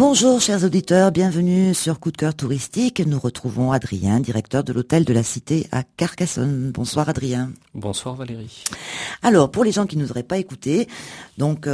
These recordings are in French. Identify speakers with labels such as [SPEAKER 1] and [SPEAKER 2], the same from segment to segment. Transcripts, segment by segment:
[SPEAKER 1] Bonjour chers auditeurs, bienvenue sur Coup de cœur touristique. Nous retrouvons Adrien, directeur de l'hôtel de la Cité à Carcassonne. Bonsoir Adrien.
[SPEAKER 2] Bonsoir Valérie.
[SPEAKER 1] Alors pour les gens qui ne nous auraient pas écoutés, donc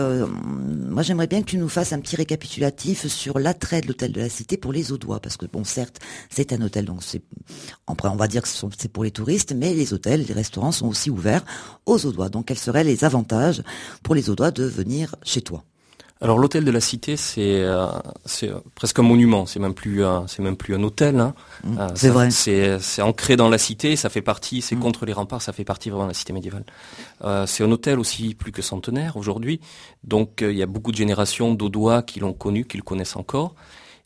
[SPEAKER 1] moi j'aimerais bien que tu nous fasses un petit récapitulatif sur l'attrait de l'hôtel de la Cité pour les Audois, parce que bon certes c'est un hôtel, donc on va dire que c'est pour les touristes, mais les hôtels, les restaurants sont aussi ouverts aux Audois. Donc quels seraient les avantages pour les Audois de venir chez toi ?
[SPEAKER 2] Alors l'hôtel de la Cité, c'est presque un monument. C'est même plus un hôtel. Hein.
[SPEAKER 1] C'est vrai.
[SPEAKER 2] C'est ancré dans la cité. Ça fait partie. C'est contre les remparts. Ça fait partie vraiment de la cité médiévale. C'est un hôtel aussi plus que centenaire aujourd'hui. Donc il y a beaucoup de générations d'Audois qui l'ont connu, qui le connaissent encore.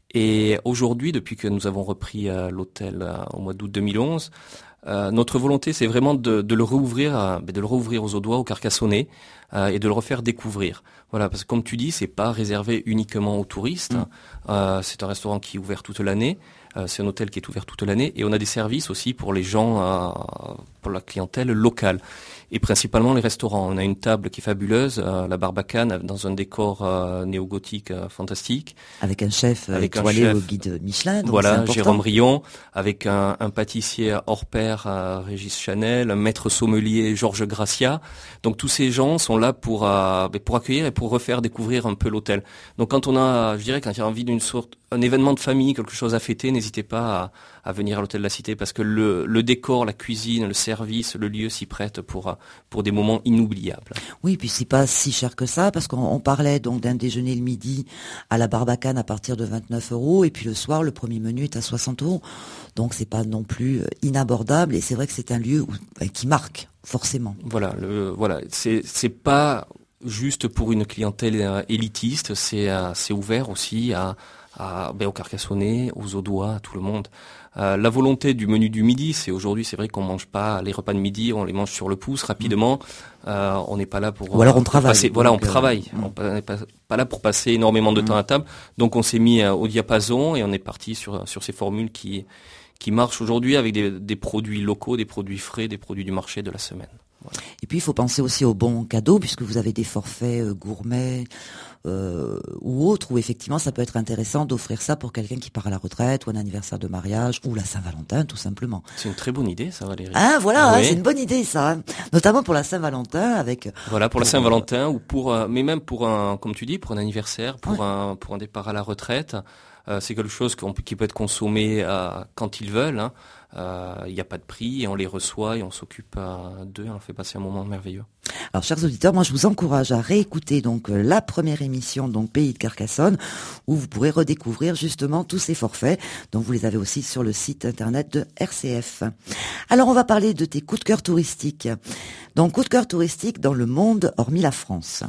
[SPEAKER 2] Et aujourd'hui, depuis que nous avons repris l'hôtel au mois d'août 2011. Notre volonté, c'est vraiment de le rouvrir aux Audois, aux Carcassonnais, et de le refaire découvrir. Voilà, parce que comme tu dis, c'est pas réservé uniquement aux touristes. C'est un restaurant qui est ouvert toute l'année. C'est un hôtel qui est ouvert toute l'année, et on a des services aussi pour les gens, pour la clientèle locale. Et principalement les restaurants. On a une table qui est fabuleuse, la Barbacane, dans un décor néo-gothique fantastique.
[SPEAKER 1] Avec un chef étoilé au guide Michelin. Donc
[SPEAKER 2] voilà, Jérôme Rion, avec un pâtissier hors pair, Régis Chanel, un maître sommelier, Georges Gracia. Donc tous ces gens sont là pour accueillir et pour refaire découvrir un peu l'hôtel. Donc quand il y a envie un événement de famille, quelque chose à fêter, n'hésitez pas à venir à l'hôtel de la Cité, parce que le décor, la cuisine, le service, le lieu s'y prête pour des moments inoubliables.
[SPEAKER 1] Oui, puis c'est pas si cher que ça, parce qu'on parlait donc d'un déjeuner le midi à la Barbacane à partir de 29 €, et puis le soir, le premier menu est à 60 €. Donc c'est pas non plus inabordable, et c'est vrai que c'est un lieu qui marque, forcément.
[SPEAKER 2] Voilà, c'est pas juste pour une clientèle élitiste, c'est ouvert aussi aux Carcassonnais, aux Audois, à tout le monde. La volonté du menu du midi, c'est vrai qu'on mange pas les repas de midi, on les mange sur le pouce rapidement. On n'est pas là pour.
[SPEAKER 1] Ou alors on travaille.
[SPEAKER 2] On travaille. On n'est pas là pour passer énormément de temps à table. Donc on s'est mis au diapason et on est parti sur ces formules qui marchent aujourd'hui avec des produits locaux, des produits frais, des produits du marché de la semaine. Voilà.
[SPEAKER 1] Et puis il faut penser aussi aux bons cadeaux, puisque vous avez des forfaits gourmets ou autres, où effectivement ça peut être intéressant d'offrir ça pour quelqu'un qui part à la retraite, ou un anniversaire de mariage, ou la Saint-Valentin tout simplement.
[SPEAKER 2] C'est une très bonne idée ça, Valérie.
[SPEAKER 1] Ah voilà, oui. C'est une bonne idée ça, hein. Notamment pour la Saint-Valentin avec.
[SPEAKER 2] Voilà, pour la Saint-Valentin, ou mais même pour comme tu dis, pour un anniversaire, pour un départ à la retraite. C'est quelque chose qui peut être consommé quand ils veulent. Hein. Il n'y a pas de prix, et on les reçoit et on s'occupe d'eux, et on leur fait passer un moment merveilleux.
[SPEAKER 1] Alors chers auditeurs, moi je vous encourage à réécouter donc la première émission, donc Pays de Carcassonne, où vous pourrez redécouvrir justement tous ces forfaits. Donc vous les avez aussi sur le site internet de RCF. Alors on va parler de tes coups de cœur touristiques. Donc coups de cœur touristiques dans le monde hormis la France.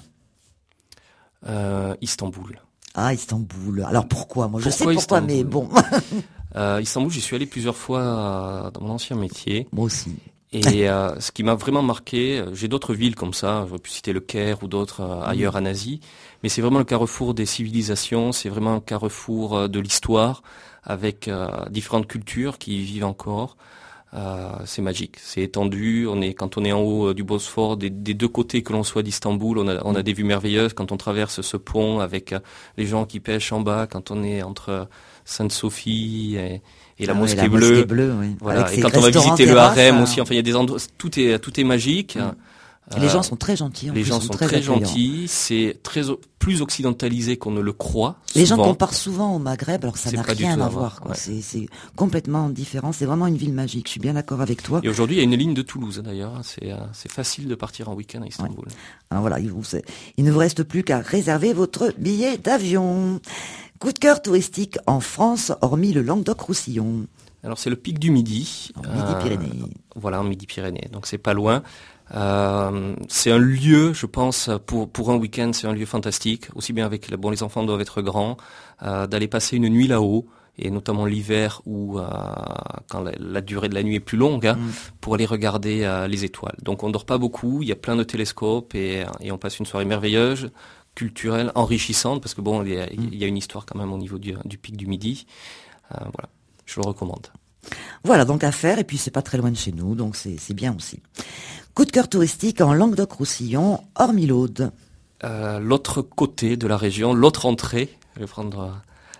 [SPEAKER 2] Istanbul.
[SPEAKER 1] Ah, Istanbul. Alors pourquoi ? Moi je sais pourquoi, Istanbul, mais bon.
[SPEAKER 2] Istanbul, j'y suis allé plusieurs fois dans mon ancien métier.
[SPEAKER 1] Moi aussi.
[SPEAKER 2] Et ce qui m'a vraiment marqué, j'ai d'autres villes comme ça, j'aurais pu citer le Caire ou d'autres ailleurs en Asie, mais c'est vraiment le carrefour des civilisations, c'est vraiment un carrefour de l'histoire, avec différentes cultures qui y vivent encore. C'est magique, c'est étendu. Quand on est en haut du Bosphore, des deux côtés que l'on soit d'Istanbul, on a des vues merveilleuses. Quand on traverse ce pont avec les gens qui pêchent en bas, quand on est entre Sainte-Sophie et la mosquée bleue,
[SPEAKER 1] oui.
[SPEAKER 2] Voilà. Et quand on va visiter le harem aussi, enfin il y a des endroits, tout est magique.
[SPEAKER 1] Les gens sont très gentils.
[SPEAKER 2] Les gens sont très gentils. C'est plus occidentalisé qu'on ne le croit.
[SPEAKER 1] Les gens comparent souvent au Maghreb, alors ça n'a rien à voir. Quoi.
[SPEAKER 2] Ouais.
[SPEAKER 1] C'est complètement différent. C'est vraiment une ville magique. Je suis bien d'accord avec toi.
[SPEAKER 2] Et aujourd'hui, il y a une ligne de Toulouse d'ailleurs. C'est facile de partir en week-end à Istanbul.
[SPEAKER 1] Ouais. Alors voilà, il ne vous reste plus qu'à réserver votre billet d'avion. Coup de cœur touristique en France, hormis le Languedoc-Roussillon.
[SPEAKER 2] Alors c'est le pic du Midi.
[SPEAKER 1] Midi-Pyrénées.
[SPEAKER 2] Voilà, en Midi-Pyrénées. Donc c'est pas loin. C'est un lieu, je pense, pour un week-end, c'est un lieu fantastique. Aussi bien les enfants doivent être grands, d'aller passer une nuit là-haut, et notamment l'hiver où quand la durée de la nuit est plus longue, pour aller regarder les étoiles. Donc on dort pas beaucoup, il y a plein de télescopes et on passe une soirée merveilleuse, culturelle, enrichissante, parce que bon, il y a une histoire quand même au niveau du pic du Midi. Voilà, je le recommande.
[SPEAKER 1] Voilà, donc à faire, et puis c'est pas très loin de chez nous, donc c'est bien aussi. Coup de cœur touristique en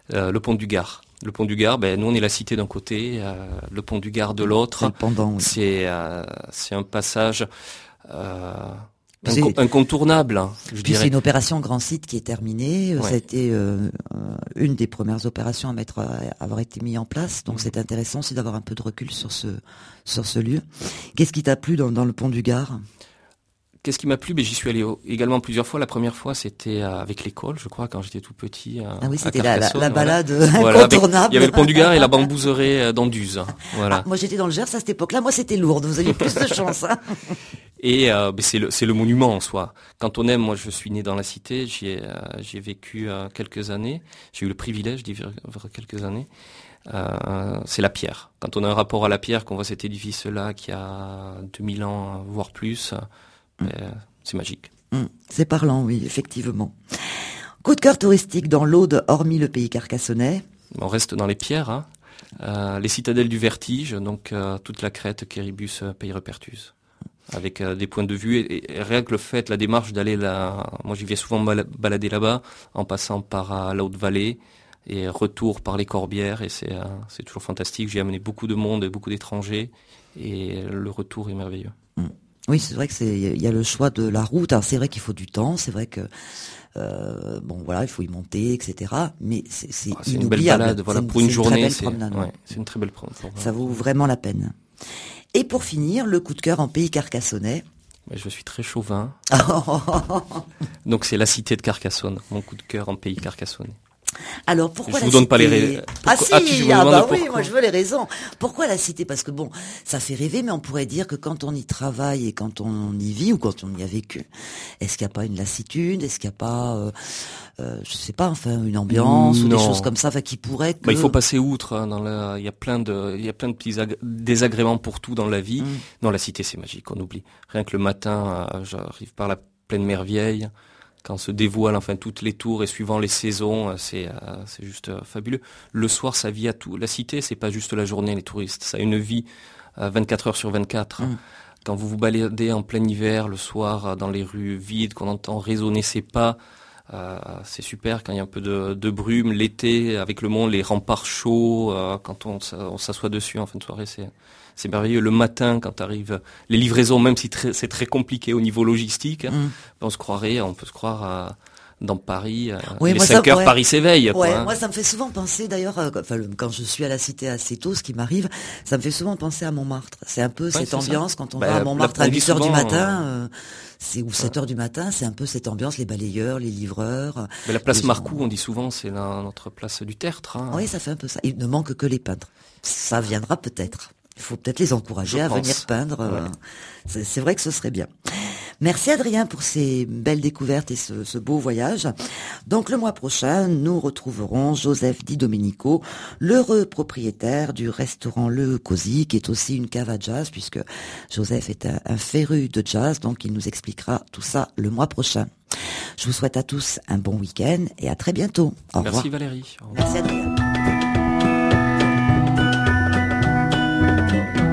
[SPEAKER 2] Le pont du Gard. Le pont du Gard, nous on est la cité d'un côté, le pont du Gard de l'autre.
[SPEAKER 1] C'est le pendant, oui.
[SPEAKER 2] C'est un passage incontournable, je dirais.
[SPEAKER 1] C'est une opération Grand Site qui est terminée.
[SPEAKER 2] Ouais.
[SPEAKER 1] Ça a été une des premières opérations à avoir été mise en place. Donc c'est intéressant aussi d'avoir un peu de recul sur ce lieu. Qu'est-ce qui t'a plu dans le pont du Gard ?
[SPEAKER 2] Qu'est-ce qui m'a plu ? J'y suis allé également plusieurs fois. La première fois, c'était avec l'école, je crois, quand j'étais tout petit.
[SPEAKER 1] Oui, c'était
[SPEAKER 2] à
[SPEAKER 1] la balade
[SPEAKER 2] voilà,
[SPEAKER 1] incontournable.
[SPEAKER 2] Il y avait le pont du Gard et la bambouserie d'Anduze. Voilà.
[SPEAKER 1] Moi, j'étais dans le Gers à cette époque-là. Moi, c'était Lourdes. Vous avez plus de chance. Hein.
[SPEAKER 2] Et c'est le monument en soi. Quand on aime, moi, je suis né dans la cité. J'y ai vécu quelques années. J'ai eu le privilège d'y vivre quelques années. C'est la pierre. Quand on a un rapport à la pierre, qu'on voit cet édifice-là qui a 2000 ans, voire plus, c'est magique.
[SPEAKER 1] C'est parlant, oui, effectivement. Coup de cœur touristique dans l'Aude, hormis le pays carcassonnais.
[SPEAKER 2] On reste dans les pierres, hein. Les citadelles du Vertige, donc toute la crête, Quéribus, Pays Repertus, avec des points de vue et rien que le fait, la démarche d'aller là, moi j'y vais souvent balader là-bas, en passant par la Haute-Vallée et retour par les Corbières, et c'est toujours fantastique. J'ai amené beaucoup de monde et beaucoup d'étrangers et le retour est merveilleux.
[SPEAKER 1] Oui, c'est vrai que il y a le choix de la route. Alors c'est vrai qu'il faut du temps, c'est vrai que il faut y monter, etc. Mais c'est
[SPEAKER 2] une belle balade, voilà, pour une journée, c'est une très belle promenade.
[SPEAKER 1] Ça vaut vraiment la peine. Et pour finir, le coup de cœur en pays carcassonnais.
[SPEAKER 2] Je suis très chauvin. Donc c'est la cité de Carcassonne, mon coup de cœur en pays carcassonnais.
[SPEAKER 1] Alors pourquoi
[SPEAKER 2] je vous donne pas les raisons.
[SPEAKER 1] Moi je veux les raisons. Pourquoi la cité ? Parce que ça fait rêver, mais on pourrait dire que quand on y travaille et quand on y vit ou quand on y a vécu, est-ce qu'il n'y a pas une lassitude ? Est-ce qu'il n'y a pas, une ambiance ou des choses comme ça, qui pourraient que...
[SPEAKER 2] il faut passer outre. Hein, il y a plein de petits désagréments pour tout dans la vie. Non, la cité c'est magique, on oublie. Rien que le matin, j'arrive par la plaine Mervieille. Quand on se dévoile, toutes les tours et suivant les saisons, c'est juste fabuleux. Le soir, ça vit à tout. La cité, c'est pas juste la journée, les touristes. Ça a une vie 24 heures sur 24. Quand vous vous baladez en plein hiver, le soir, dans les rues vides, qu'on entend résonner ses pas, c'est super. Quand il y a un peu de brume, l'été, avec le monde, les remparts chauds, quand on s'assoit dessus en fin de soirée, c'est merveilleux. Le matin, quand arrivent les livraisons, même si c'est très compliqué au niveau logistique, on peut se croire dans Paris. Il est 5 heures, Paris s'éveille.
[SPEAKER 1] Moi, ça me fait souvent penser, d'ailleurs, quand je suis à la cité assez tôt, ce qui m'arrive, ça me fait souvent penser à Montmartre. C'est un peu cette ambiance quand on va à Montmartre à 8h du matin, ou 7h du matin, c'est un peu cette ambiance, les balayeurs, les livreurs.
[SPEAKER 2] Mais la place Marcoux, on dit souvent, c'est notre place du tertre. Hein.
[SPEAKER 1] Oui, ça fait un peu ça. Il ne manque que les peintres. Ça viendra peut-être. Il faut peut-être les encourager à venir peindre. Ouais. C'est vrai que ce serait bien. Merci Adrien pour ces belles découvertes et ce beau voyage. Donc le mois prochain, nous retrouverons Joseph Di Domenico, l'heureux propriétaire du restaurant Le Cosy, qui est aussi une cave à jazz, puisque Joseph est un féru de jazz, donc il nous expliquera tout ça le mois prochain. Je vous souhaite à tous un bon week-end et à très bientôt. Au revoir.
[SPEAKER 2] Merci Valérie.
[SPEAKER 1] Merci Adrien.